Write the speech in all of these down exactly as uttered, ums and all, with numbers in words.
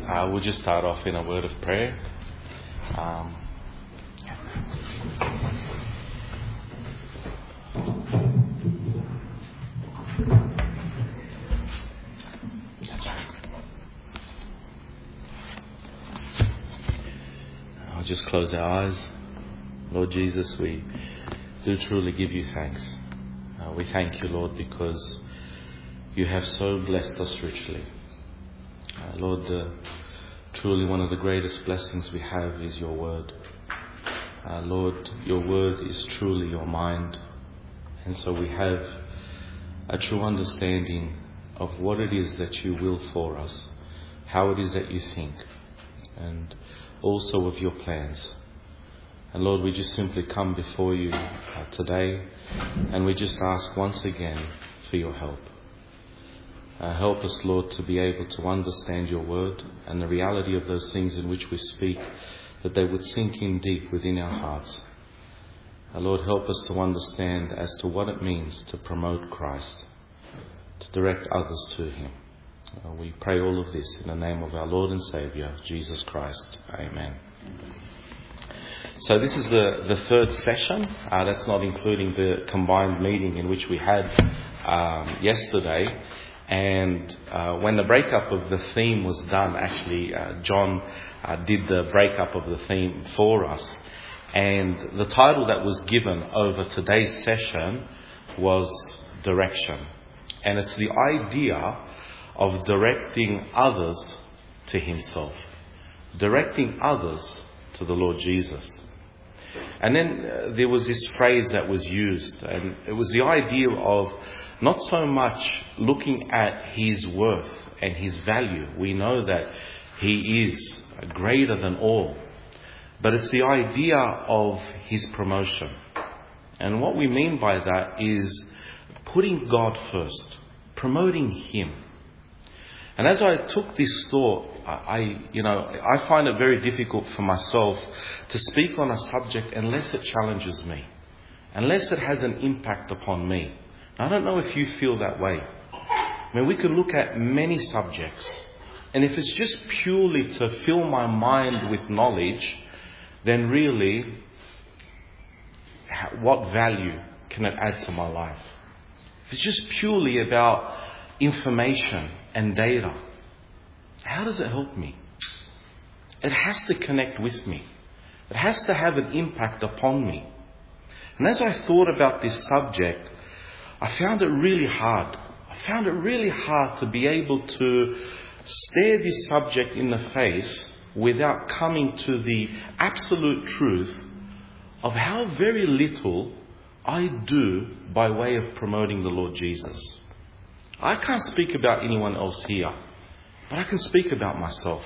Uh, we'll just start off in a word of prayer. Um, I'll just close our eyes. Lord Jesus, we do truly give you thanks. Uh, we thank you, Lord, because you have so blessed us richly. Uh, Lord, uh, truly one of the greatest blessings we have is your word. Uh, Lord, your word is truly your mind. And so we have a true understanding of what it is that you will for us, how it is that you think, and also of your plans. And Lord, we just simply come before you uh, today, and we just ask once again for your help. Uh, help us, Lord, to be able to understand your word and the reality of those things in which we speak, that they would sink in deep within our hearts. Uh, Lord, help us to understand as to what it means to promote Christ, to direct others to him. Uh, we pray all of this in the name of our Lord and Saviour, Jesus Christ. Amen. So this is the, the third session. Uh, that's not including the combined meeting in which we had um, yesterday. And uh, when the breakup of the theme was done, actually uh, John uh, did the breakup of the theme for us. And the title that was given over today's session was Direction. And it's the idea of directing others to himself. Directing others to the Lord Jesus. And then uh, there was this phrase that was used, and it was the idea of not so much looking at his worth and his value. We know that he is greater than all. But it's the idea of his promotion. And what we mean by that is putting God first, promoting him. And as I took this thought, I, you know, I find it very difficult for myself to speak on a subject unless it challenges me, unless it has an impact upon me. I don't know if you feel that way. I mean, we could look at many subjects, and if it's just purely to fill my mind with knowledge, then really, what value can it add to my life? If it's just purely about information and data, how does it help me? It has to connect with me. It has to have an impact upon me. And as I thought about this subject, I found it really hard. I found it really hard to be able to stare this subject in the face without coming to the absolute truth of how very little I do by way of promoting the Lord Jesus. I can't speak about anyone else here, but I can speak about myself.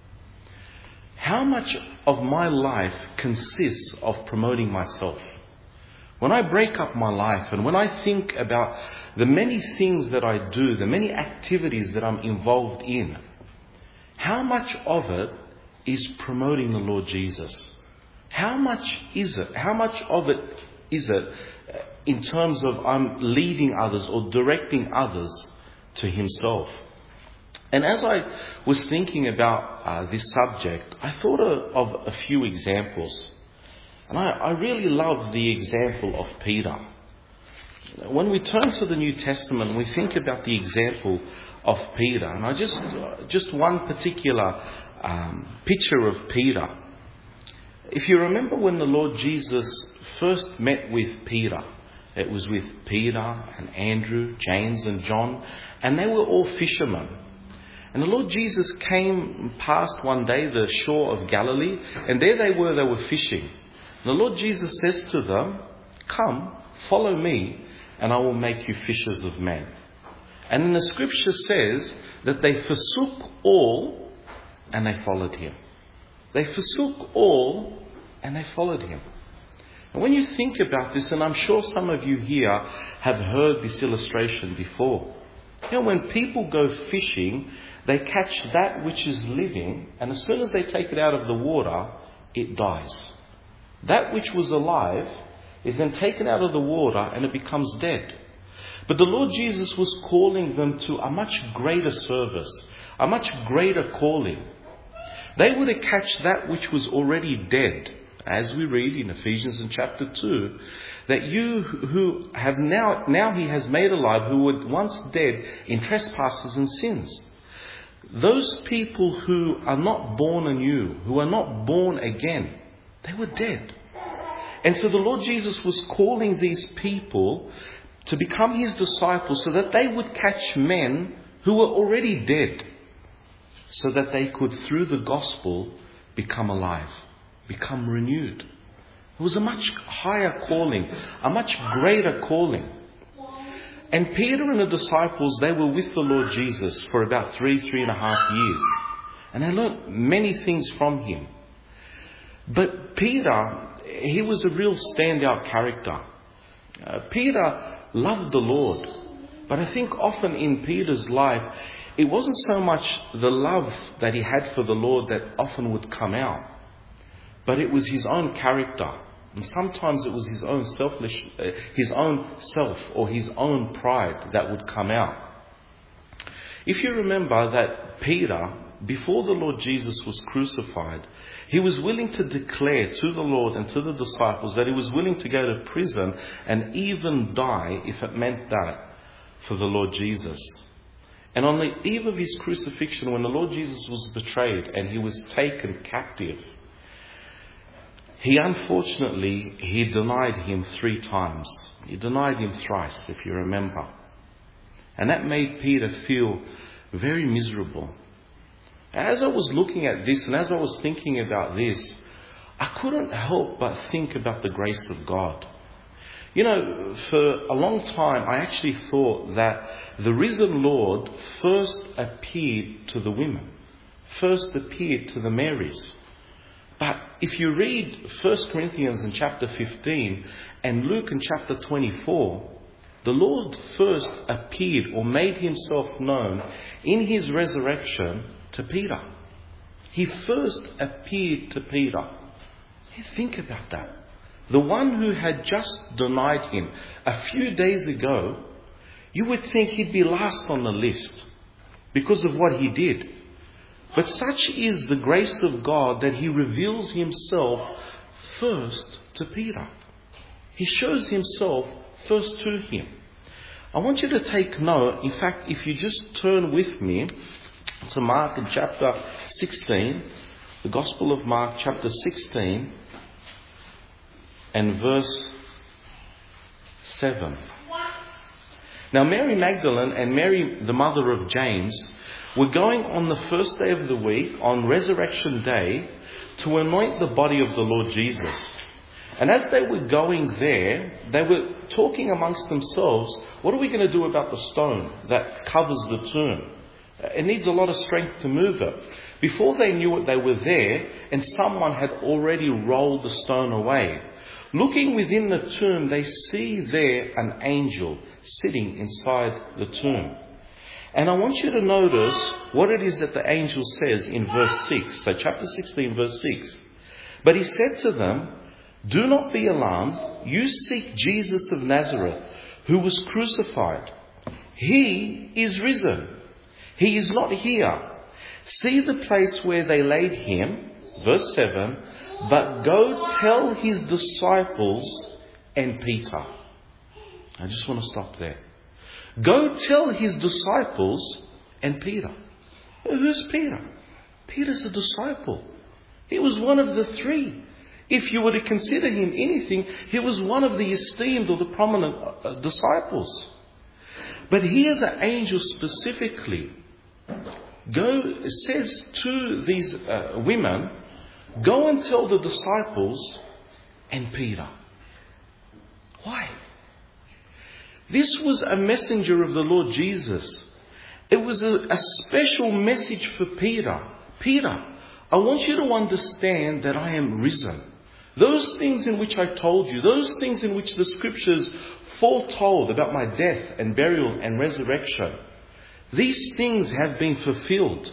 How much of my life consists of promoting myself? When I break up my life and when I think about the many things that I do, the many activities that I'm involved in, how much of it is promoting the Lord Jesus? How much is it? How much of it is it in terms of I'm leading others or directing others to himself? And as I was thinking about uh, this subject, I thought of, of a few examples. And I, I really love the example of Peter. When we turn to the New Testament, we think about the example of Peter. And I just, just one particular um, picture of Peter. If you remember when the Lord Jesus first met with Peter, it was with Peter and Andrew, James and John, and they were all fishermen. And the Lord Jesus came past one day the shore of Galilee, and there they were, they were fishing. And the Lord Jesus says to them, "Come, follow me, and I will make you fishers of men." And then the scripture says that they forsook all and they followed him. They forsook all and they followed him. And when you think about this, and I'm sure some of you here have heard this illustration before. You know, when people go fishing, they catch that which is living, and as soon as they take it out of the water, it dies. That which was alive is then taken out of the water and it becomes dead. But the Lord Jesus was calling them to a much greater service, a much greater calling. They were to catch that which was already dead, as we read in Ephesians in chapter two, that you who have now, now he has made alive, who were once dead in trespasses and sins. Those people who are not born anew, who are not born again, they were dead. And so the Lord Jesus was calling these people to become his disciples so that they would catch men who were already dead, so that they could, through the gospel, become alive, become renewed. It was a much higher calling, a much greater calling. And Peter and the disciples, they were with the Lord Jesus for about three, three and a half years. And they learnt many things from him. But Peter, he was a real standout character. Uh, Peter loved the Lord. But I think often in Peter's life, it wasn't so much the love that he had for the Lord that often would come out, but it was his own character. And sometimes it was his own selfish, uh, his own self or his own pride that would come out. If you remember that Peter, before the Lord Jesus was crucified, he was willing to declare to the Lord and to the disciples that he was willing to go to prison and even die if it meant that for the Lord Jesus. And on the eve of his crucifixion, when the Lord Jesus was betrayed and he was taken captive, he unfortunately, he denied him three times. He denied him thrice, if you remember. And that made Peter feel very miserable. As I was looking at this and as I was thinking about this, I couldn't help but think about the grace of God. You know, for a long time I actually thought that the risen Lord first appeared to the women, first appeared to the Marys. But if you read First Corinthians in chapter fifteen and Luke in chapter twenty-four, the Lord first appeared or made himself known in his resurrection to Peter. He first appeared to Peter. You think about that. The one who had just denied him a few days ago, you would think he'd be last on the list because of what he did. But such is the grace of God that he reveals himself first to Peter. He shows himself first to him. I want you to take note. In fact, if you just turn with me to Mark in chapter sixteen, the Gospel of Mark chapter sixteen and verse seven. Now Mary Magdalene and Mary, the mother of James, were going on the first day of the week, on Resurrection Day, to anoint the body of the Lord Jesus. And as they were going there, they were talking amongst themselves, what are we going to do about the stone that covers the tomb? It needs a lot of strength to move it. Before they knew it, they were there, and someone had already rolled the stone away. Looking within the tomb, they see there an angel sitting inside the tomb. And I want you to notice what it is that the angel says in verse six. So chapter sixteen, verse six. But he said to them, "Do not be alarmed. You seek Jesus of Nazareth, who was crucified. He is risen. He is not here. See the place where they laid him." Verse seven. "But go tell his disciples and Peter." I just want to stop there. Go tell his disciples and Peter. Who's Peter? Peter's a disciple. He was one of the three. If you were to consider him anything, he was one of the esteemed or the prominent uh, disciples. But here the angel specifically go says to these uh, women, go and tell the disciples and Peter. Why? This was a messenger of the Lord Jesus. It was a, a special message for Peter. Peter, I want you to understand that I am risen. Those things in which I told you, those things in which the scriptures foretold about my death and burial and resurrection, these things have been fulfilled.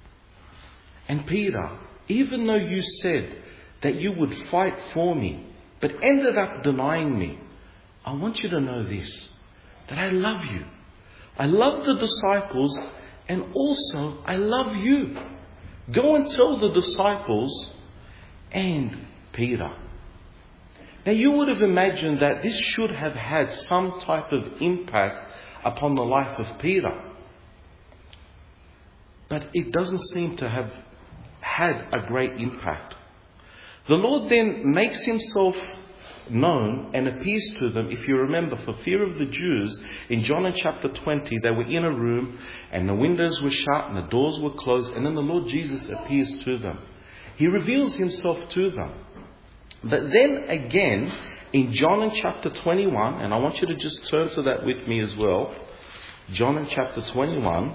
And Peter, even though you said that you would fight for me, but ended up denying me, I want you to know this, that I love you. I love the disciples, and also I love you. Go and tell the disciples and Peter. Now you would have imagined that this should have had some type of impact upon the life of Peter. But it doesn't seem to have had a great impact. The Lord then makes himself known and appears to them. If you remember, for fear of the Jews, in John in chapter twenty, they were in a room and the windows were shut and the doors were closed, and then the Lord Jesus appears to them. He reveals himself to them. But then again, in John in chapter twenty-one, and I want you to just turn to that with me as well. John in chapter twenty-one.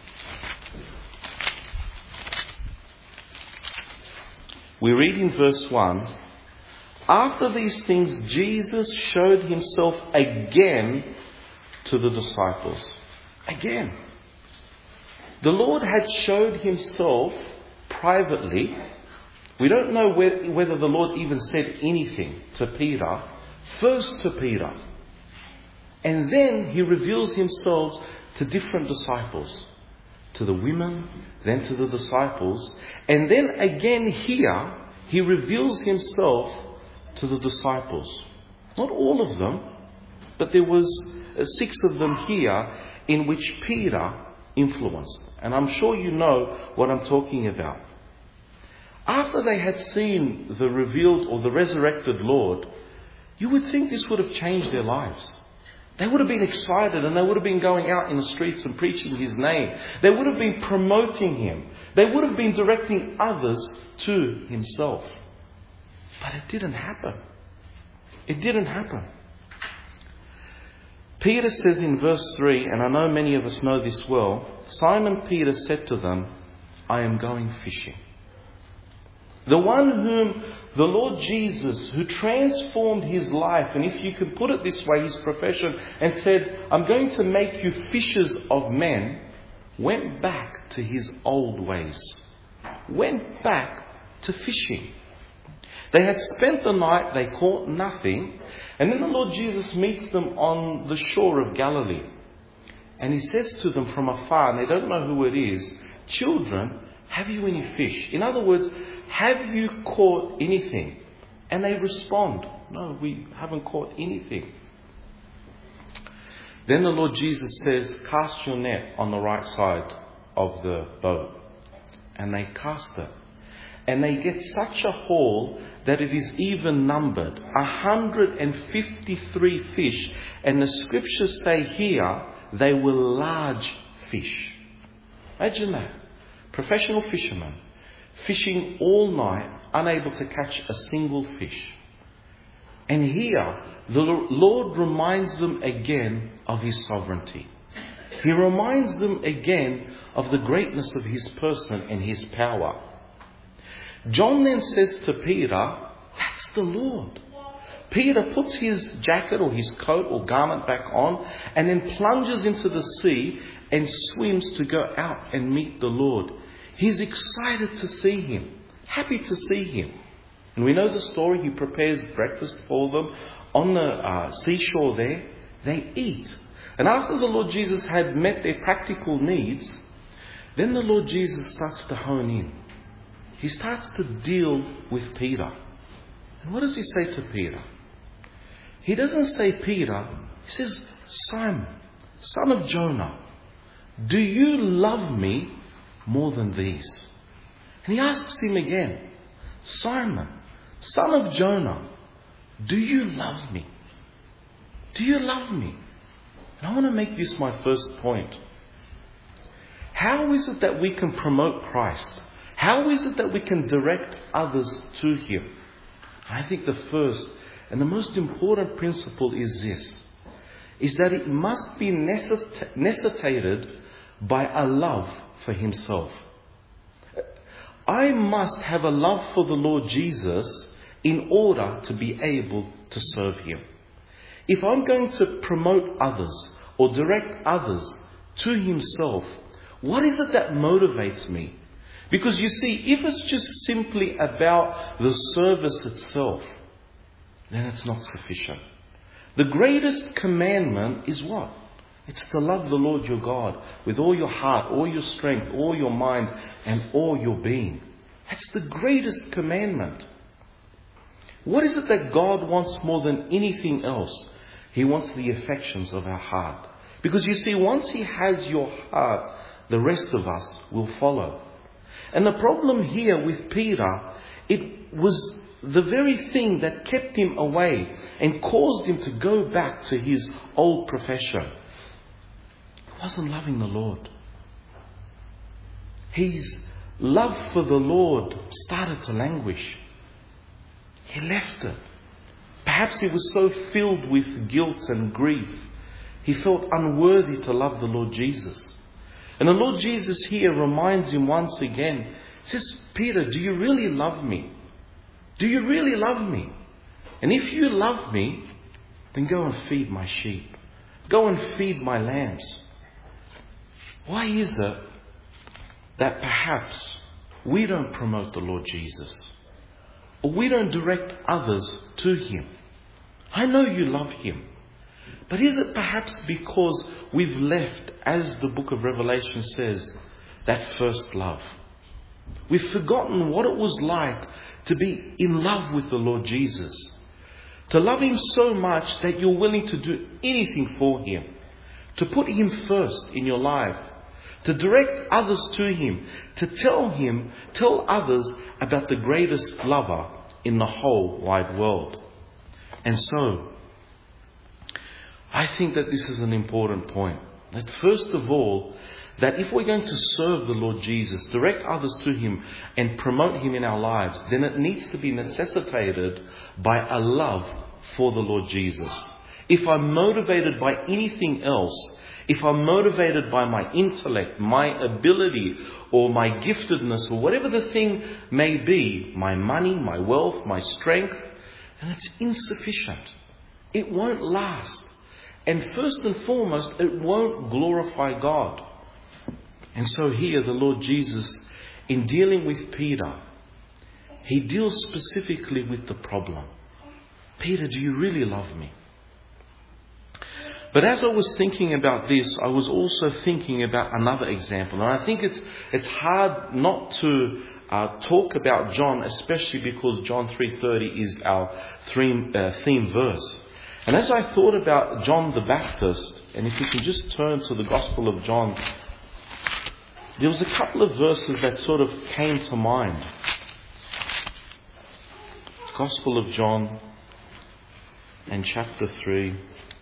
We read in verse one, after these things, Jesus showed himself again to the disciples. Again. The Lord had showed himself privately. We don't know whether the Lord even said anything to Peter. First to Peter. And then he reveals himself to different disciples. To the women, then to the disciples. And then again here, he reveals himself to the disciples. Not all of them, but there was six of them here in which Peter influenced. And I'm sure you know what I'm talking about. After they had seen the revealed or the resurrected Lord, you would think this would have changed their lives. They would have been excited and they would have been going out in the streets and preaching his name. They would have been promoting him. They would have been directing others to himself. But it didn't happen. It didn't happen. Peter says in verse three, and I know many of us know this well, Simon Peter said to them, I am going fishing. The one whom the Lord Jesus, who transformed his life, and if you could put it this way, his profession, and said, I'm going to make you fishers of men, went back to his old ways. Went back to fishing. They had spent the night, they caught nothing, and then the Lord Jesus meets them on the shore of Galilee. And he says to them from afar, and they don't know who it is, children, have you any fish? In other words, have you caught anything? And they respond, no, we haven't caught anything. Then the Lord Jesus says, cast your net on the right side of the boat. And they cast it. And they get such a haul that it is even numbered. one hundred fifty-three fish. And the scriptures say here, they were large fish. Imagine that. Professional fishermen fishing all night, unable to catch a single fish. And here, the Lord reminds them again of his sovereignty. He reminds them again of the greatness of his person and his power. John then says to Peter, that's the Lord. Peter puts his jacket or his coat or garment back on and then plunges into the sea and swims to go out and meet the Lord. He's excited to see him, happy to see him. And we know the story. He prepares breakfast for them on the uh, seashore there. They eat. And after the Lord Jesus had met their practical needs, then the Lord Jesus starts to hone in. He starts to deal with Peter. And what does he say to Peter? He doesn't say Peter. He says, Simon, son of Jonah, do you love me more than these? And he asks him again, Simon, son of Jonah, do you love me? Do you love me? And I want to make this my first point. How is it that we can promote Christ? How is it that we can direct others to him? I think the first and the most important principle is this, is that it must be necess- necessitated by a love for himself. I must have a love for the Lord Jesus in order to be able to serve him. If I'm going to promote others or direct others to himself, what is it that motivates me? Because you see, if it's just simply about the service itself, then it's not sufficient. The greatest commandment is what? It's to love the Lord your God with all your heart, all your strength, all your mind, and all your being. That's the greatest commandment. What is it that God wants more than anything else? He wants the affections of our heart. Because you see, once He has your heart, the rest of us will follow. And the problem here with Peter, it was the very thing that kept him away and caused him to go back to his old profession. He wasn't loving the Lord. His love for the Lord started to languish. He left it. Perhaps he was so filled with guilt and grief, he felt unworthy to love the Lord Jesus. And the Lord Jesus here reminds him once again, says, Peter, do you really love me? Do you really love me? And if you love me, then go and feed my sheep. Go and feed my lambs. Why is it that perhaps we don't promote the Lord Jesus? Or we don't direct others to Him? I know you love Him. But is it perhaps because we've left, as the book of Revelation says, that first love? We've forgotten what it was like to be in love with the Lord Jesus. To love Him so much that you're willing to do anything for Him. To put Him first in your life. To direct others to Him. To tell Him, tell others about the greatest lover in the whole wide world. And so, I think that this is an important point. That first of all, that if we're going to serve the Lord Jesus, direct others to Him and promote Him in our lives, then it needs to be necessitated by a love for the Lord Jesus. If I'm motivated by anything else, if I'm motivated by my intellect, my ability, or my giftedness, or whatever the thing may be, my money, my wealth, my strength, then it's insufficient. It won't last. And first and foremost, it won't glorify God. And so here the Lord Jesus, in dealing with Peter, He deals specifically with the problem. Peter, do you really love me? But as I was thinking about this, I was also thinking about another example. And I think it's it's hard not to uh, talk about John, especially because John three thirty is our theme, uh, theme verse. And as I thought about John the Baptist, and if you can just turn to the Gospel of John, there was a couple of verses that sort of came to mind. Gospel of John and chapter three.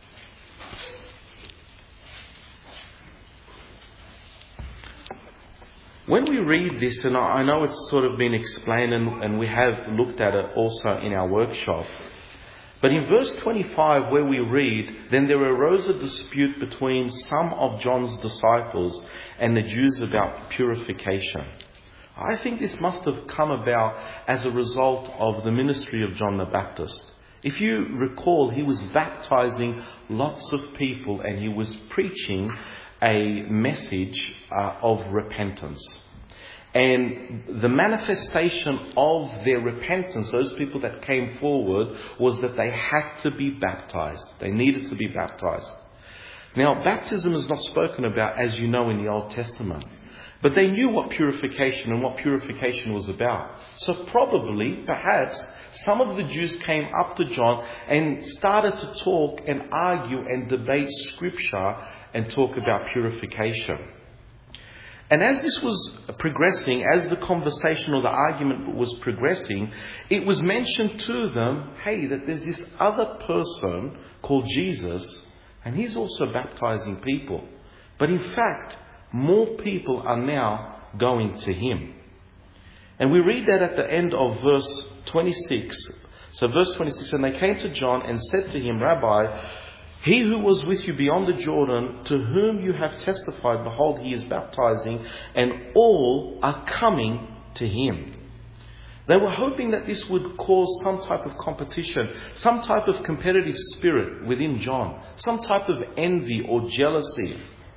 When we read this, and I know it's sort of been explained and, and we have looked at it also in our workshop, but in verse twenty-five where we read, then there arose a dispute between some of John's disciples and the Jews about purification. I think this must have come about as a result of the ministry of John the Baptist. If you recall, he was baptizing lots of people and he was preaching a message uh, of repentance. And the manifestation of their repentance, those people that came forward, was that they had to be baptized. They needed to be baptized. Now, baptism is not spoken about, as you know, in the Old Testament. But they knew what purification and what purification was about. So probably, perhaps, some of the Jews came up to John and started to talk and argue and debate Scripture and talk about purification. And as this was progressing, as the conversation or the argument was progressing, it was mentioned to them, hey, that there's this other person called Jesus, and he's also baptizing people. But in fact, more people are now going to him. And we read that at the end of verse twenty-six. So verse twenty-six, and they came to John and said to him, Rabbi, he who was with you beyond the Jordan, to whom you have testified, behold, he is baptizing, and all are coming to him. They were hoping that this would cause some type of competition, some type of competitive spirit within John, some type of envy or jealousy.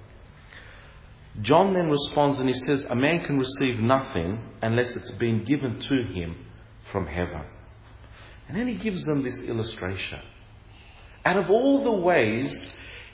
John then responds and he says, a man can receive nothing unless it's been given to him from heaven. And then he gives them this illustration. Out of all the ways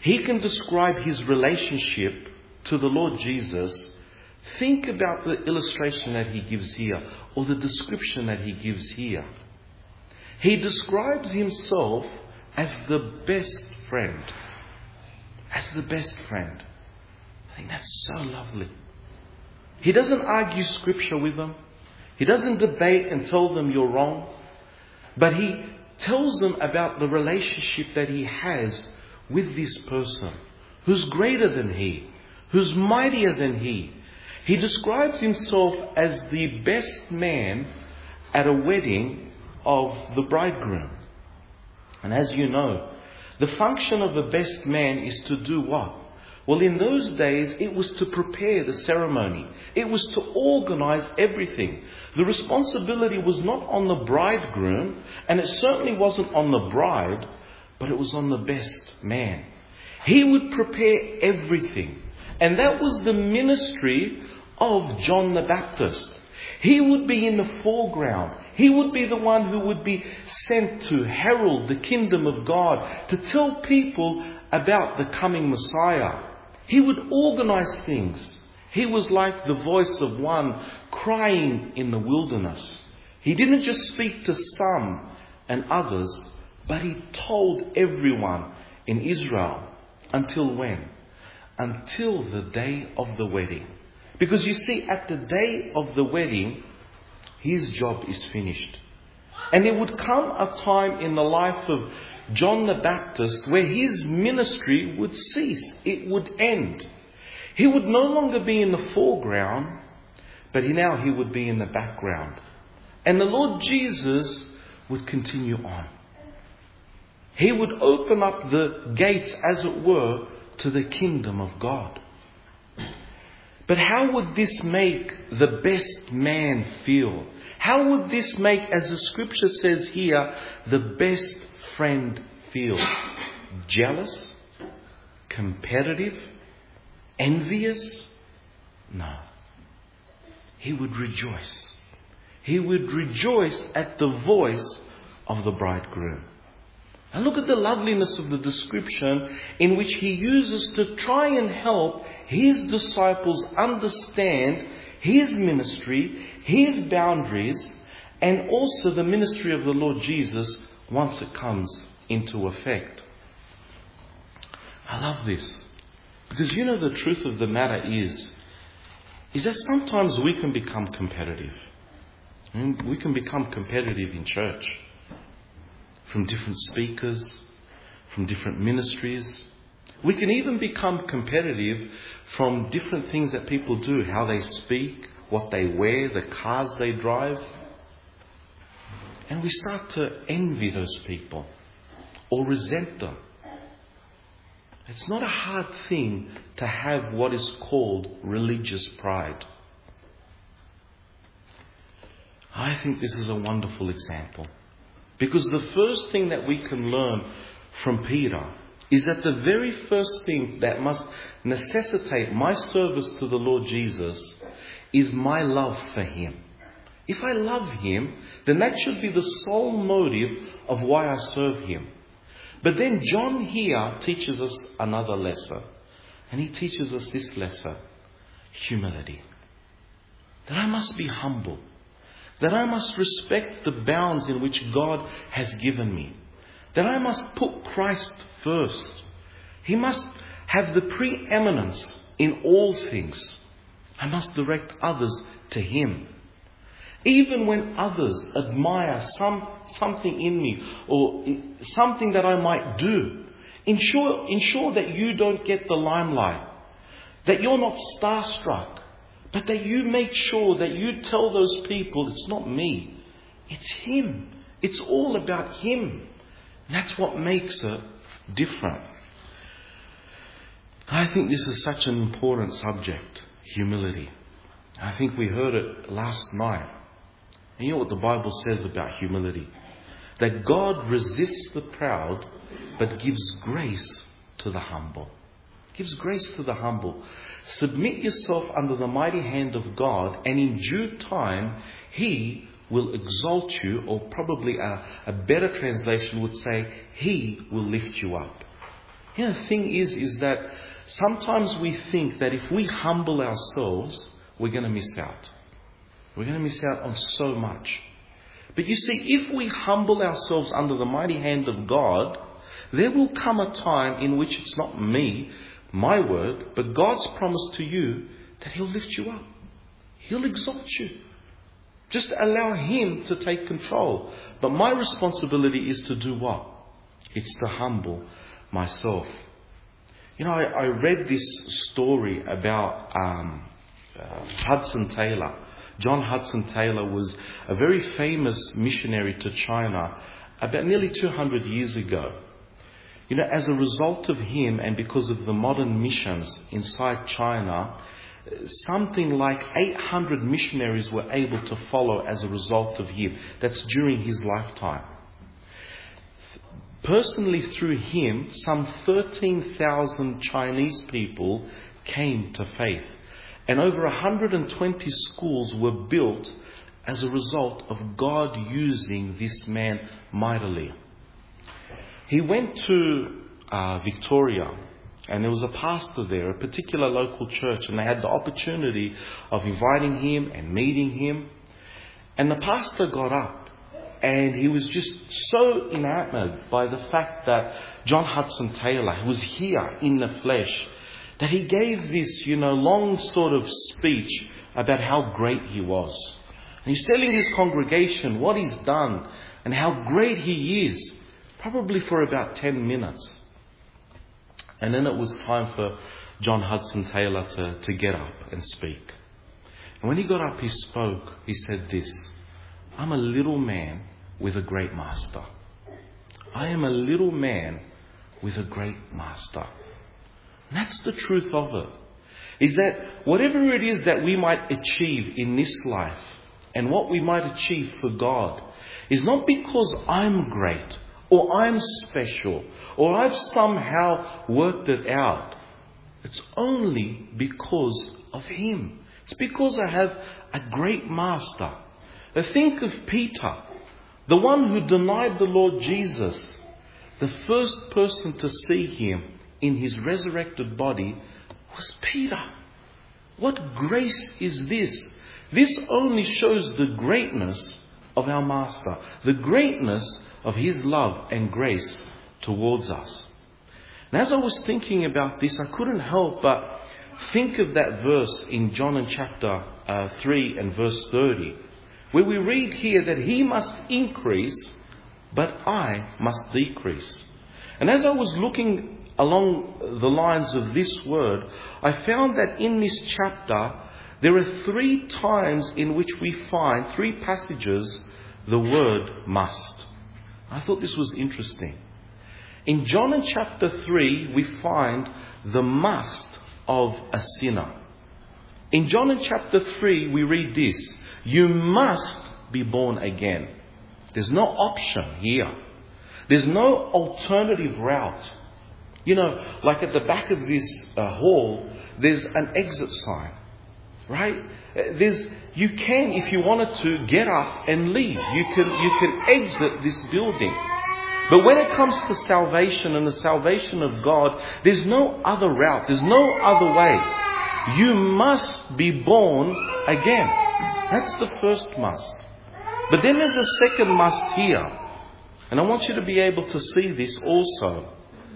he can describe his relationship to the Lord Jesus, think about the illustration that he gives here, or the description that he gives here. He describes himself as the best friend. As the best friend. I think that's so lovely. He doesn't argue scripture with them. He doesn't debate and tell them you're wrong. But he tells them about the relationship that he has with this person, who's greater than he, who's mightier than he. He describes himself as the best man at a wedding of the bridegroom. And as you know, the function of the best man is to do what? Well, in those days, it was to prepare the ceremony. It was to organize everything. The responsibility was not on the bridegroom, and it certainly wasn't on the bride, but it was on the best man. He would prepare everything. And that was the ministry of John the Baptist. He would be in the foreground. He would be the one who would be sent to herald the kingdom of God, to tell people about the coming Messiah. He would organize things. He was like the voice of one crying in the wilderness. He didn't just speak to some and others, but he told everyone in Israel. Until when? Until the day of the wedding. Because you see, at the day of the wedding, his job is finished. And there would come a time in the life of John the Baptist where his ministry would cease. It would end. He would no longer be in the foreground, but now he would be in the background. And the Lord Jesus would continue on. He would open up the gates, as it were, to the kingdom of God. But how would this make the best man feel? How would this make, as the scripture says here, the best friend feel? Jealous? Competitive? Envious? No. He would rejoice. He would rejoice at the voice of the bridegroom. And look at the loveliness of the description in which he uses to try and help his disciples understand his ministry, his boundaries, and also the ministry of the Lord Jesus once it comes into effect. I love this. Because you know the truth of the matter is, is that sometimes we can become competitive. And we can become competitive in church. From different speakers, from different ministries. We can even become competitive from different things that people do, how they speak, what they wear, the cars they drive. And we start to envy those people or resent them. It's not a hard thing to have what is called religious pride. I think this is a wonderful example. Because the first thing that we can learn from Peter is that the very first thing that must necessitate my service to the Lord Jesus is my love for him. If I love him, then that should be the sole motive of why I serve him. But then John here teaches us another lesson. And he teaches us this lesson. Humility. That I must be humble. That I must respect the bounds in which God has given me. That I must put Christ first. He must have the preeminence in all things. I must direct others to him. Even when others admire some something in me or something that I might do, ensure, ensure that you don't get the limelight. That you're not starstruck. But that you make sure that you tell those people, it's not me, it's him. It's all about him. And that's what makes it different. I think this is such an important subject, humility. I think we heard it last night. And you know what the Bible says about humility? That God resists the proud, but gives grace to the humble. Gives grace to the humble. Submit yourself under the mighty hand of God, and in due time he will exalt you, or probably a, a better translation would say, he will lift you up. You know, the thing is, is that sometimes we think that if we humble ourselves, we're going to miss out. We're going to miss out on so much. But you see, if we humble ourselves under the mighty hand of God, there will come a time in which it's not me, my word, but God's promise to you that He'll lift you up. He'll exalt you. Just allow Him to take control. But my responsibility is to do what? It's to humble myself. You know, I, I read this story about um, uh, Hudson Taylor. John Hudson Taylor was a very famous missionary to China about nearly two hundred years ago. You know, as a result of him and because of the modern missions inside China, something like eight hundred missionaries were able to follow as a result of him. That's during his lifetime. Personally, through him, some thirteen thousand Chinese people came to faith. And over one hundred twenty schools were built as a result of God using this man mightily. He went to uh, Victoria, and there was a pastor there, a particular local church, and they had the opportunity of inviting him and meeting him. And the pastor got up, and he was just so enamored by the fact that John Hudson Taylor was here in the flesh, that he gave this, you know, long sort of speech about how great he was. And he's telling his congregation what he's done and how great he is, probably for about ten minutes. And then it was time for John Hudson Taylor to, to get up and speak. And when he got up, he spoke. He said this: I'm a little man with a great master. I am a little man with a great master. And that's the truth of it. Is that whatever it is that we might achieve in this life and what we might achieve for God is not because I'm great or I'm special or I've somehow worked it out. It's only because of Him. It's because I have a great master. Now think of Peter, the one who denied the Lord Jesus. The first person to see Him in His resurrected body was Peter. What grace is this? This only shows the greatness of our Master, the greatness of His love and grace towards us. And as I was thinking about this, I couldn't help but think of that verse in John in chapter uh, three and verse thirty, where we read here that He must increase, but I must decrease. And as I was looking along the lines of this word, I found that in this chapter, there are three times in which we find, three passages, the word must. I thought this was interesting. In John in chapter three, we find the must of a sinner. In John in chapter three, we read this: you must be born again. There's no option here. There's no alternative route. You know, like at the back of this uh, hall, there's an exit sign, right? There's, you can, if you wanted to, get up and leave. You can, you can exit this building. But when it comes to salvation and the salvation of God, there's no other route. There's no other way. You must be born again. That's the first must. But then there's a second must here. And I want you to be able to see this also.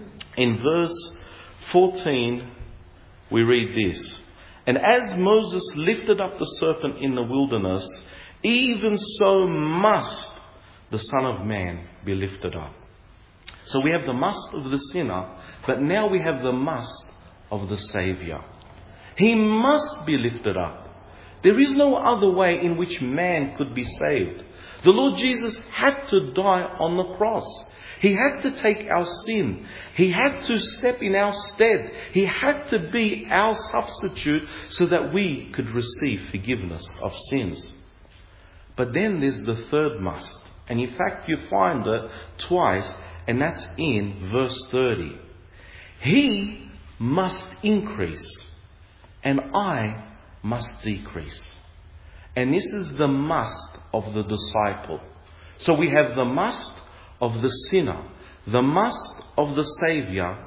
In verse fourteen, we read this: and as Moses lifted up the serpent in the wilderness, even so must the Son of Man be lifted up. So we have the must of the sinner, but now we have the must of the Saviour. He must be lifted up. There is no other way in which man could be saved. The Lord Jesus had to die on the cross. He had to take our sin. He had to step in our stead. He had to be our substitute so that we could receive forgiveness of sins. But then there's the third must. And in fact, you find it twice, and that's in verse thirty. He must increase, and I must decrease. And this is the must of the disciple. So we have the must of the sinner, the must of the Saviour,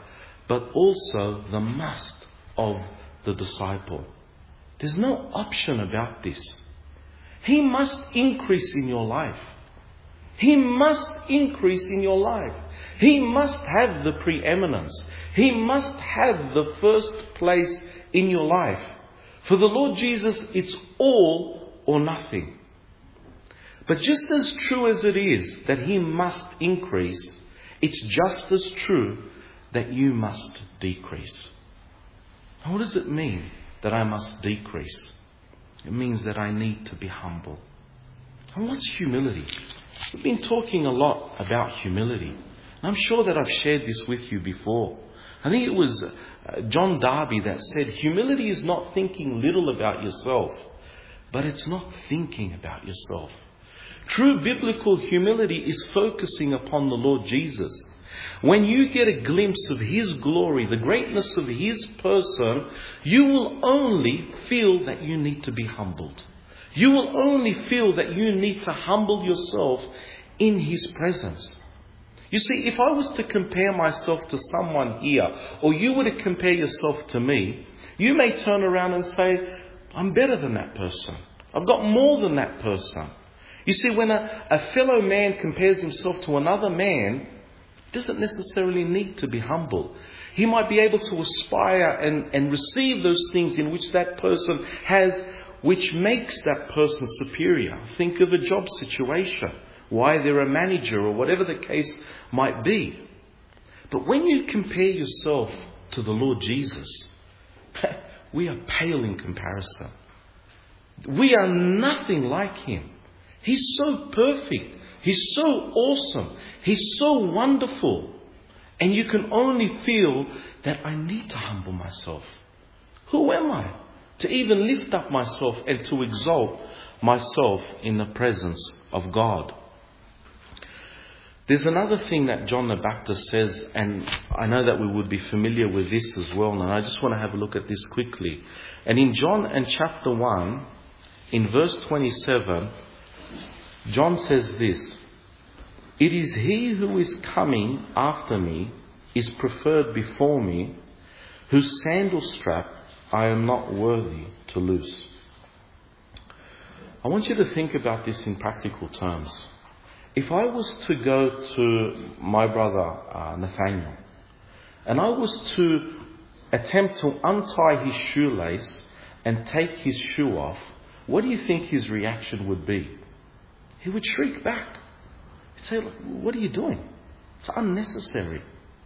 but also the must of the disciple. There's no option about this. He must increase in your life. He must increase in your life. He must have the preeminence. He must have the first place in your life. For the Lord Jesus, it's all or nothing. But just as true as it is that He must increase, it's just as true that you must decrease. Now, what does it mean that I must decrease? It means that I need to be humble. And what's humility? We've been talking a lot about humility. And I'm sure that I've shared this with you before. I think it was John Darby that said, humility is not thinking little about yourself, but it's not thinking about yourself. True biblical humility is focusing upon the Lord Jesus. When you get a glimpse of His glory, the greatness of His person, you will only feel that you need to be humbled. You will only feel that you need to humble yourself in His presence. You see, if I was to compare myself to someone here, or you were to compare yourself to me, you may turn around and say, I'm better than that person. I've got more than that person. You see, when a, a fellow man compares himself to another man, he doesn't necessarily need to be humble. He might be able to aspire and, and receive those things in which that person has, which makes that person superior. Think of a job situation, why they're a manager or whatever the case might be. But when you compare yourself to the Lord Jesus, we are pale in comparison. We are nothing like Him. He's so perfect. He's so awesome. He's so wonderful. And you can only feel that I need to humble myself. Who am I to even lift up myself and to exalt myself in the presence of God? There's another thing that John the Baptist says, and I know that we would be familiar with this as well, and I just want to have a look at this quickly. And in John and chapter one, in verse twenty-seven, John says this, "It is he who is coming after me is preferred before me, whose sandal strap I am not worthy to loose." I want you to think about this in practical terms. If I was to go to my brother uh, Nathaniel, and I was to attempt to untie his shoelace and take his shoe off, what do you think his reaction would be? He would shriek back. He'd say, "Look, what are you doing? It's unnecessary."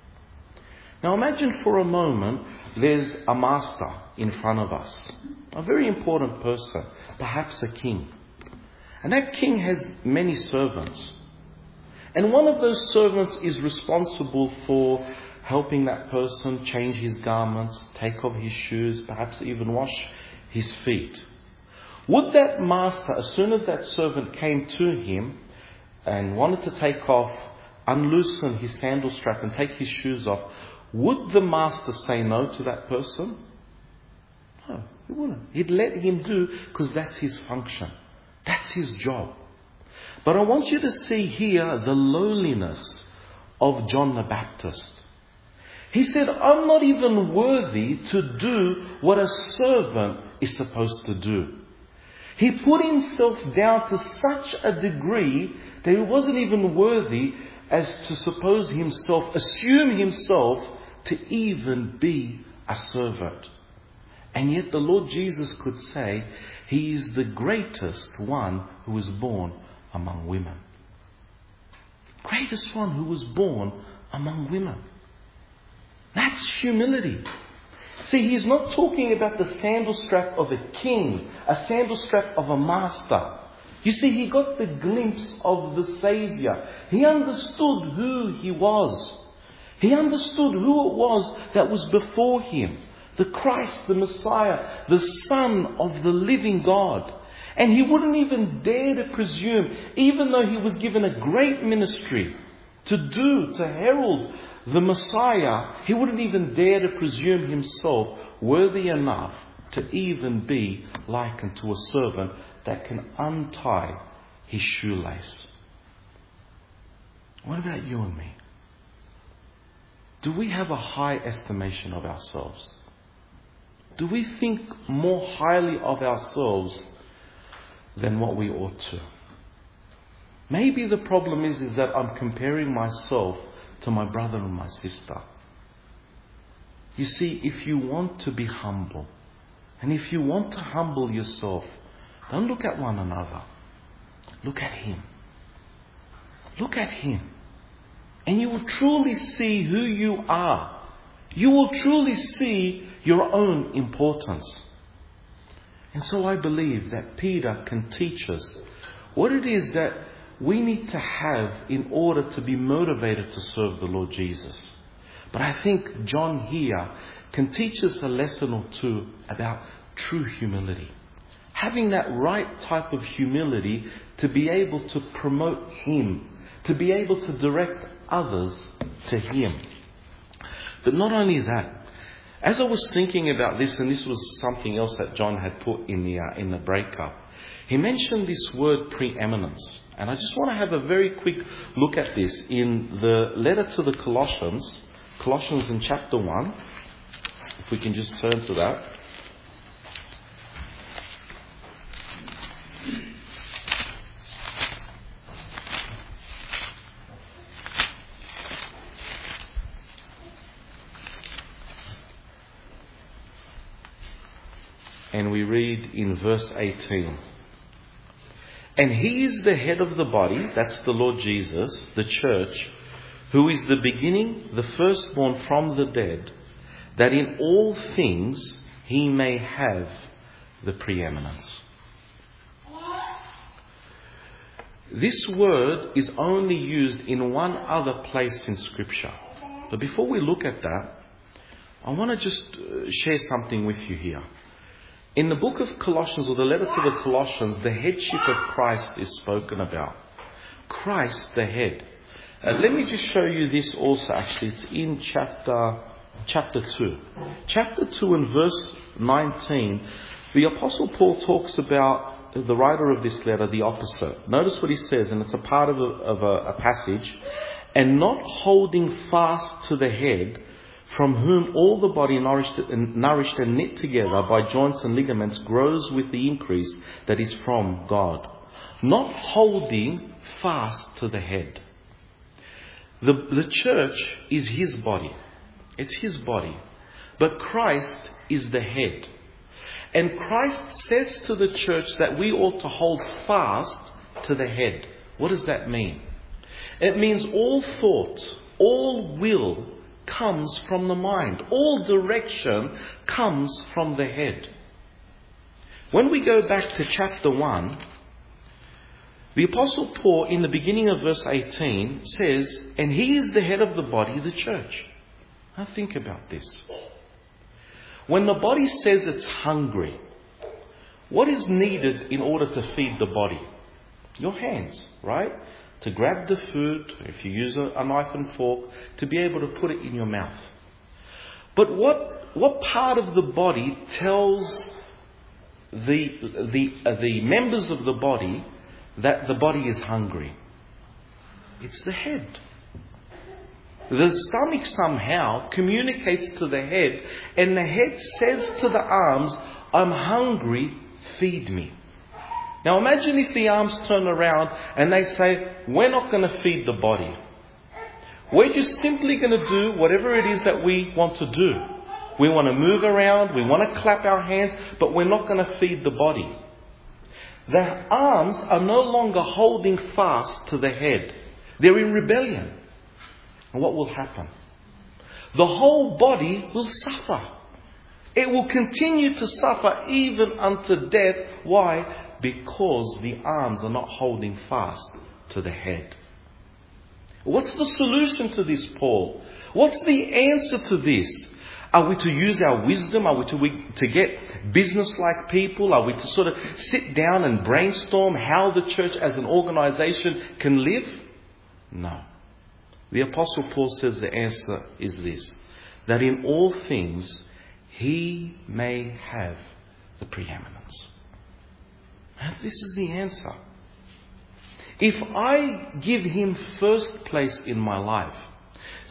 Now imagine for a moment there's a master in front of us, a very important person, perhaps a king. And that king has many servants. And one of those servants is responsible for helping that person change his garments, take off his shoes, perhaps even wash his feet. Would that master, as soon as that servant came to him and wanted to take off, unloosen his sandal strap and take his shoes off, would the master say no to that person? No, he wouldn't. He'd let him do, because that's his function. That's his job. But I want you to see here the lowliness of John the Baptist. He said, I'm not even worthy to do what a servant is supposed to do. He put himself down to such a degree that he wasn't even worthy as to suppose himself, assume himself to even be a servant. And yet the Lord Jesus could say, He is the greatest one who was born among women. Greatest one who was born among women. That's humility. See, he's not talking about the sandal strap of a king, a sandal strap of a master. You see, he got the glimpse of the Saviour. He understood who he was. He understood who it was that was before him. The Christ, the Messiah, the Son of the living God. And he wouldn't even dare to presume, even though he was given a great ministry to do, to herald the Messiah, he wouldn't even dare to presume himself worthy enough to even be likened to a servant that can untie his shoelace. What about you and me? do we have a high estimation of ourselves? Do we think more highly of ourselves than what we ought to? Maybe the problem is, is that I'm comparing myself to my brother and my sister. You see, if you want to be humble, and if you want to humble yourself, don't look at one another. Look at Him. Look at Him. And you will truly see who you are. You will truly see your own importance. And so I believe that Peter can teach us what it is that we need to have in order to be motivated to serve the Lord Jesus. But I think John here can teach us a lesson or two about true humility. Having that right type of humility to be able to promote Him, to be able to direct others to Him. But not only that, as I was thinking about this, and this was something else that John had put in the uh, in the breakup, he mentioned this word preeminence. And I just want to have a very quick look at this in the letter to the Colossians, Colossians in chapter one. If we can just turn to that. And we read in verse eighteen. And He is the head of the body, that's the Lord Jesus, the church, who is the beginning, the firstborn from the dead, that in all things He may have the preeminence. This word is only used in one other place in Scripture. But before we look at that, I want to just share something with you here. In the book of Colossians, or the letter to the Colossians, the headship of Christ is spoken about. Christ the head. Uh, let me just show you this also, actually. It's in chapter chapter two. Chapter two and verse nineteen, the Apostle Paul talks about the writer of this letter, the opposite. Notice what he says, and it's a part of a, of a, a passage. And not holding fast to the head, from whom all the body nourished and, nourished and knit together by joints and ligaments grows with the increase that is from God. Not holding fast to the head. The, the church is His body. It's His body. But Christ is the head. And Christ says to the church that we ought to hold fast to the head. What does that mean? It means all thought, all will comes from the mind. All direction comes from the head. When we go back to chapter one, the Apostle Paul in the beginning of verse eighteen says, and He is the head of the body, the church. Now think about this. When the body says it's hungry, what is needed in order to feed the body? Your hands, right? To grab the food, if you use a, a knife and fork, to be able to put it in your mouth. But what what part of the body tells the the uh, the members of the body that the body is hungry? It's the head. The stomach somehow communicates to the head, and the head says to the arms, I'm hungry, feed me. Now imagine if the arms turn around and they say, we're not going to feed the body. We're just simply going to do whatever it is that we want to do. We want to move around, we want to clap our hands, but we're not going to feed the body. The arms are no longer holding fast to the head. They're in rebellion. And what will happen? The whole body will suffer. It will continue to suffer even unto death. Why? Because the arms are not holding fast to the head. What's the solution to this, Paul? What's the answer to this? Are we to use our wisdom? Are we to, we, to get business-like people? Are we to sort of sit down and brainstorm how the church as an organization can live? No. The Apostle Paul says the answer is this, that in all things He may have the preeminence. And this is the answer. If I give Him first place in my life,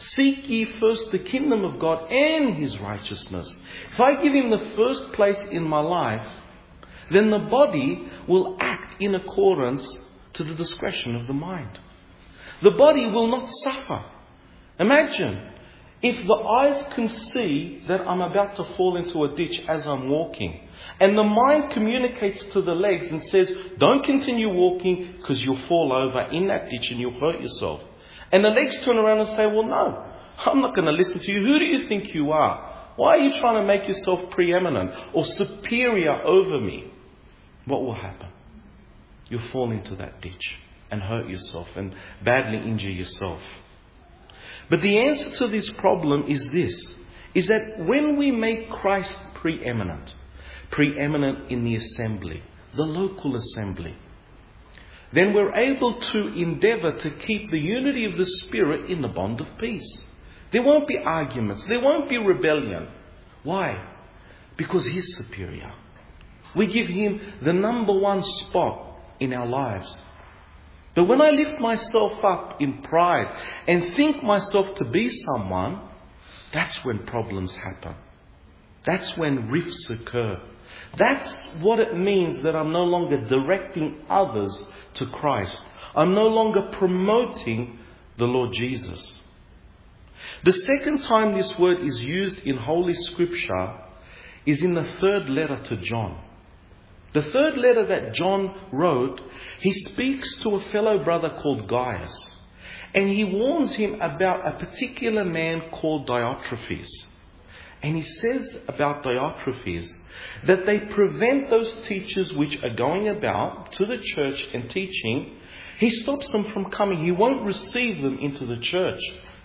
Seek ye first the kingdom of God and His righteousness. If I give Him the first place in my life, then the body will act in accordance to the discretion of the mind. The body will not suffer. Imagine if the eyes can see that I'm about to fall into a ditch as I'm walking, and the mind communicates to the legs and says, don't continue walking because you'll fall over in that ditch and you'll hurt yourself. And the legs turn around and say, well, no, I'm not going to listen to you. Who do you think you are? Why are you trying to make yourself preeminent or superior over me? What will happen? You'll fall into that ditch and hurt yourself and badly injure yourself. But the answer to this problem is this, is that when we make Christ preeminent, preeminent in the assembly, the local assembly, then we're able to endeavour to keep the unity of the Spirit in the bond of peace. There won't be arguments. There won't be rebellion. Why? Because He's superior. We give Him the number one spot in our lives. But when I lift myself up in pride and think myself to be someone, that's when problems happen. That's when rifts occur. That's what it means that I'm no longer directing others to Christ. I'm no longer promoting the Lord Jesus. The second time this word is used in Holy Scripture is in the third letter to John. The third letter that John wrote, he speaks to a fellow brother called Gaius. And he warns him about a particular man called Diotrephes. And he says about Diotrephes that they prevent those teachers which are going about to the church and teaching. He stops them from coming. He won't receive them into the church.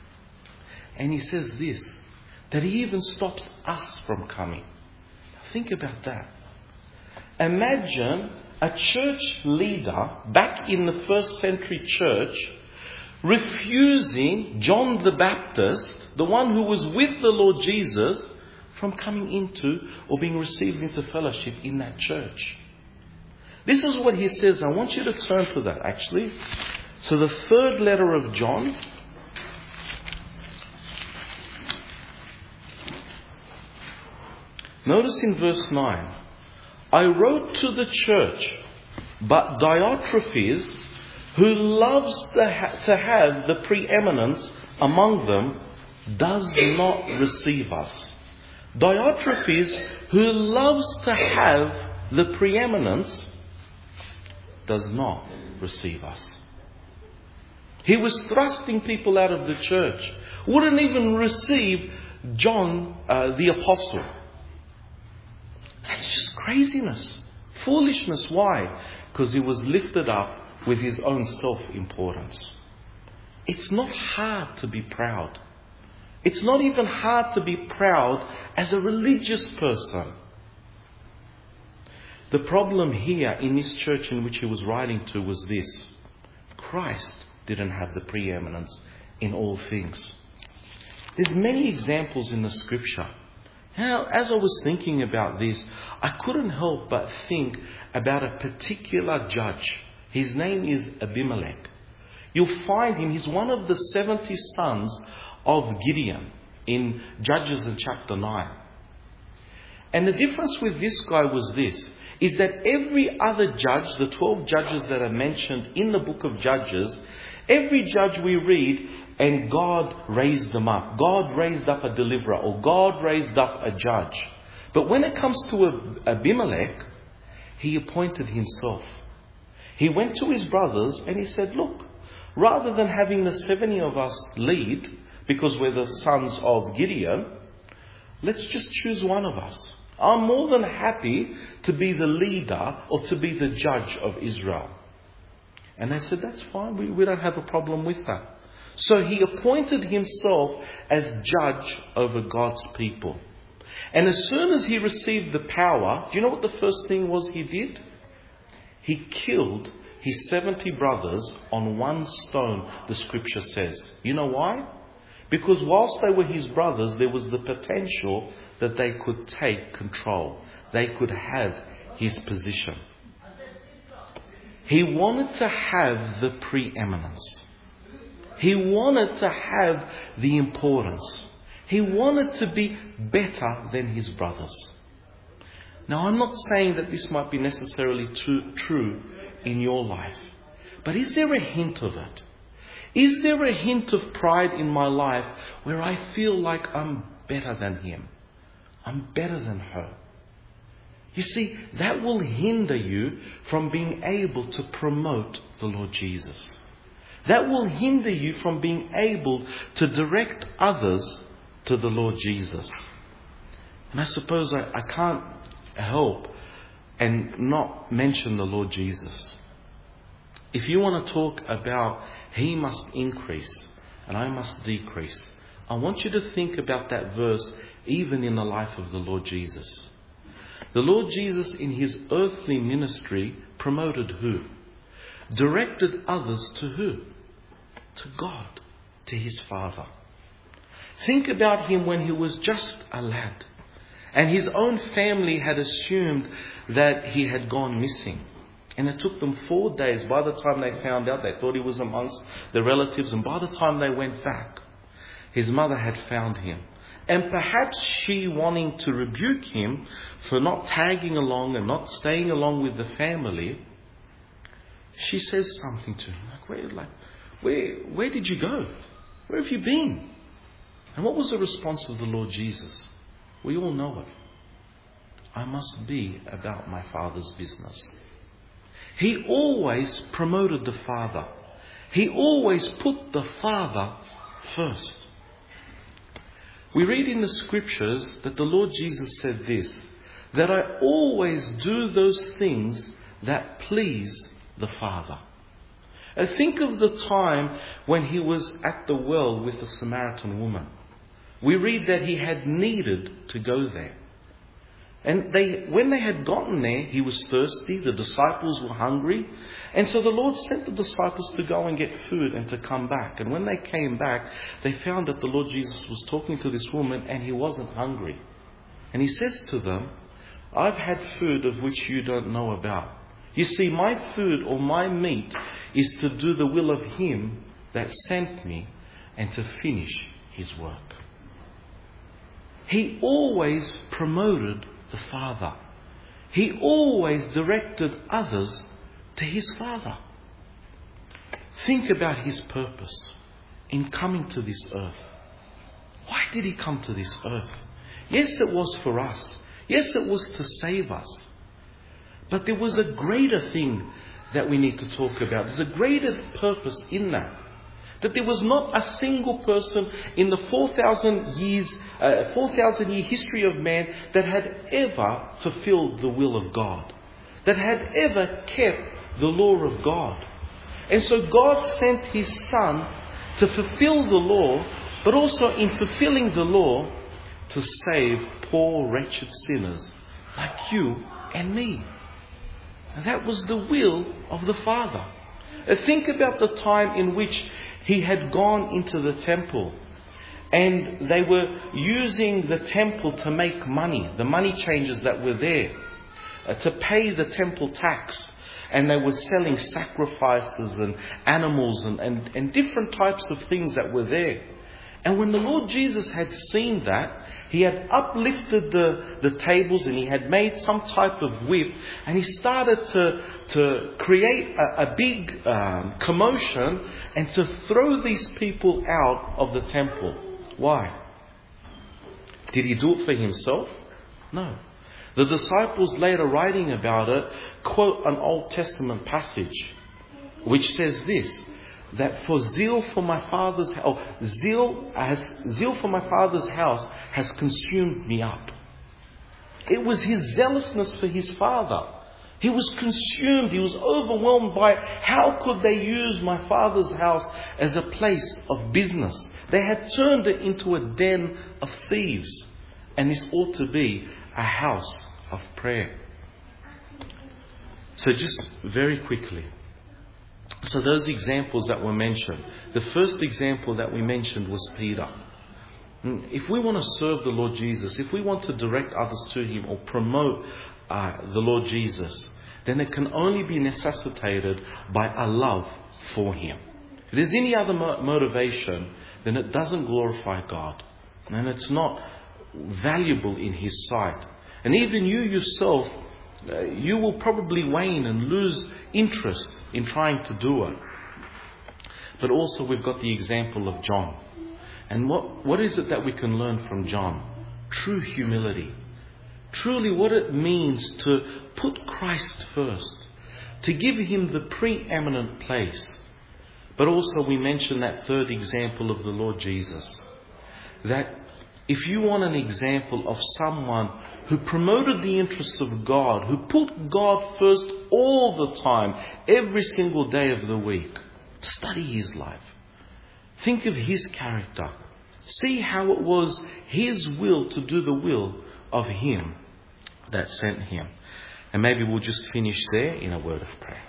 And he says this, that he even stops us from coming. Think about that. Imagine a church leader back in the first century church refusing John the Baptist, the one who was with the Lord Jesus, from coming into or being received into fellowship in that church. This is what he says. I want you to turn to that actually. So the third letter of John. Notice in verse nine. I wrote to the church, but Diotrephes, who loves to, ha- to have the preeminence among them, does not receive us. Diotrephes, who loves to have the preeminence, does not receive us. He was thrusting people out of the church. Wouldn't even receive John uh, the Apostle. That's just craziness. Foolishness. Why? Because he was lifted up with his own self-importance. It's not hard to be proud. It's not even hard to be proud as a religious person. The problem here in this church in which he was writing to was this. Christ didn't have the preeminence in all things. There's many examples in the scripture. Now, as I was thinking about this, I couldn't help but think about a particular judge. His name is Abimelech. You'll find him, he's one of the seventy sons of Gideon in Judges in chapter nine. And the difference with this guy was this, is that every other judge, the twelve judges that are mentioned in the book of Judges, every judge we read, and God raised them up. God raised up a deliverer, or God raised up a judge. But when it comes to Abimelech, he appointed himself. He went to his brothers and he said, look, rather than having the seventy of us lead, because we're the sons of Gideon, let's just choose one of us. I'm more than happy to be the leader or to be the judge of Israel. And they said, that's fine. We, we don't have a problem with that. So he appointed himself as judge over God's people. And as soon as he received the power, do you know what the first thing was he did? He killed his seventy brothers on one stone, the scripture says. You know why? Because whilst they were his brothers, there was the potential that they could take control. They could have his position. He wanted to have the preeminence. He wanted to have the importance. He wanted to be better than his brothers. Now, I'm not saying that this might be necessarily true, true in your life. But is there a hint of it? Is there a hint of pride in my life where I feel like I'm better than him? I'm better than her. You see, that will hinder you from being able to promote the Lord Jesus. That will hinder you from being able to direct others to the Lord Jesus. And I suppose I, I can't help and not mention the Lord Jesus. If you want to talk about he must increase and I must decrease, I want you to think about that verse even in the life of the Lord Jesus. The Lord Jesus in his earthly ministry promoted who? Directed others to who? To God, to his Father. Think about him when he was just a lad and his own family had assumed that he had gone missing. And it took them four days. By the time they found out, they thought he was amongst the relatives. And by the time they went back, his mother had found him. And perhaps she, wanting to rebuke him for not tagging along and not staying along with the family, she says something to him. Like, where, like, where, where did you go? Where have you been? And what was the response of the Lord Jesus? We all know it. I must be about my Father's business. He always promoted the Father. He always put the Father first. We read in the Scriptures that the Lord Jesus said this, that I always do those things that please the Father. And think of the time when he was at the well with the Samaritan woman. We read that he had needed to go there. And they, when they had gotten there, he was thirsty, the disciples were hungry. And so the Lord sent the disciples to go and get food and to come back. And when they came back, they found that the Lord Jesus was talking to this woman and he wasn't hungry. And he says to them, I've had food of which you don't know about. You see, my food or my meat is to do the will of him that sent me and to finish his work. He always promoted the Father. He always directed others to his Father. Think about his purpose in coming to this earth. Why did he come to this earth? Yes, it was for us. Yes, it was to save us. But there was a greater thing that we need to talk about. There's a greater purpose in that. That there was not a single person in the four thousand years, uh, four thousand year history of man that had ever fulfilled the will of God. That had ever kept the law of God. And so God sent his Son to fulfill the law, but also in fulfilling the law to save poor wretched sinners like you and me. And that was the will of the Father. Uh, think about the time in which he had gone into the temple and they were using the temple to make money, the money changers that were there, uh, to pay the temple tax. And they were selling sacrifices and animals and, and, and different types of things that were there. And when the Lord Jesus had seen that, he had uplifted the, the tables and he had made some type of whip and he started to, to create a, a big um, commotion and to throw these people out of the temple. Why? Did he do it for himself? No. The disciples later writing about it quote an Old Testament passage which says this, that for zeal for my father's oh, zeal has zeal for my father's house has consumed me up. It was his zealousness for his father. He was consumed, he was overwhelmed by how could they use my father's house as a place of business. They had turned it into a den of thieves, and this ought to be a house of prayer. So just very quickly, so those examples that were mentioned, the first example that we mentioned was Peter. If we want to serve the Lord Jesus, if we want to direct others to him or promote uh, the Lord Jesus, then it can only be necessitated by a love for him. If there's any other mo- motivation, then it doesn't glorify God. And it's not valuable in His sight. And even you yourself, uh, you will probably wane and lose interest in trying to do it. But also we've got the example of John. And what, what is it that we can learn from John? True humility. Truly what it means to put Christ first. To give Him the preeminent place. But also we mentioned that third example of the Lord Jesus. That if you want an example of someone who promoted the interests of God, who put God first all the time, every single day of the week, study his life. Think of his character. See how it was His will to do the will of Him that sent Him. And maybe we'll just finish there in a word of prayer.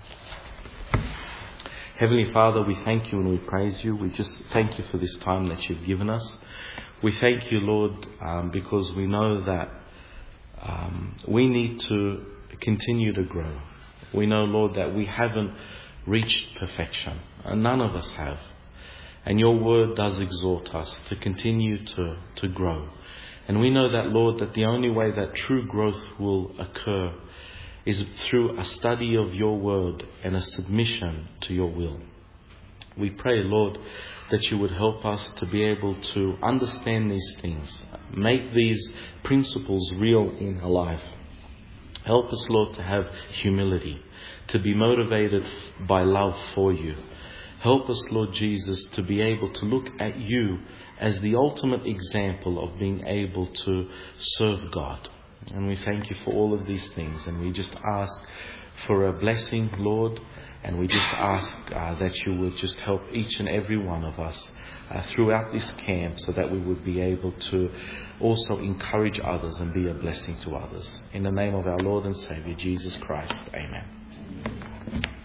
Heavenly Father, we thank You and we praise You. We just thank You for this time that You've given us. We thank You, Lord, um, because we know that um, we need to continue to grow. We know, Lord, that we haven't reached perfection. And none of us have. And Your word does exhort us to continue to, to grow. And we know that, Lord, that the only way that true growth will occur is through a study of Your word and a submission to Your will. We pray, Lord, that You would help us to be able to understand these things, make these principles real in our life. Help us, Lord, to have humility, to be motivated by love for You. Help us, Lord Jesus, to be able to look at You as the ultimate example of being able to serve God. And we thank You for all of these things. And we just ask for a blessing, Lord. And we just ask uh, that You would just help each and every one of us uh, throughout this camp so that we would be able to also encourage others and be a blessing to others. In the name of our Lord and Saviour, Jesus Christ. Amen.